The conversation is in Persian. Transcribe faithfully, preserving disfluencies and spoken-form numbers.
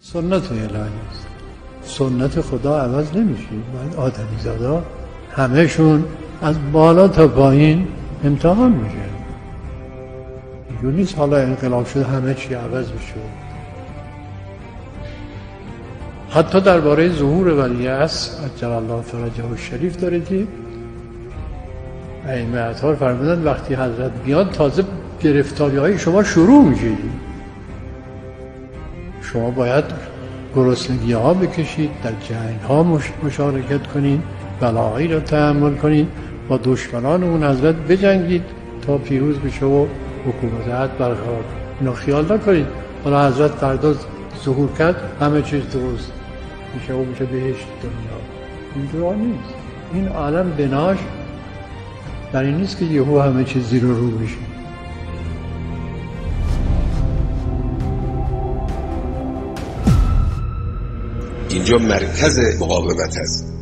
سنت الهی است. سنت خدا عوض نمیشه. باید آدمی زادا همهشون از بالا تا پایین امتحان میشه. اینجور نیست حالا انقلاب شده همه چی عوض بشه. حتی درباره ظهور ولیعصر عجل الله فرجه الشریف داره که ائمه اطهار فرمودند وقتی حضرت بیاد تازه گرفتاری های شما شروع میشه. شما باید گرسنگی ها بکشید، در جنگ ها مشارکت کنید، بلاهایی را تحمل کنید، با دشمنان اون حضرت بجنگید تا پیروز بشه و حکومت عدل برقرار کنید. اینا خیال نکنید حالا حضرت فردا ظهور کرد همه چیز درست میشه و میشه بهشت دنیا. اینجور نیست. این عالم بناش در این نیست که یهو همه چیز زیر و رو بشه. اینجا مرکز مقاومت است.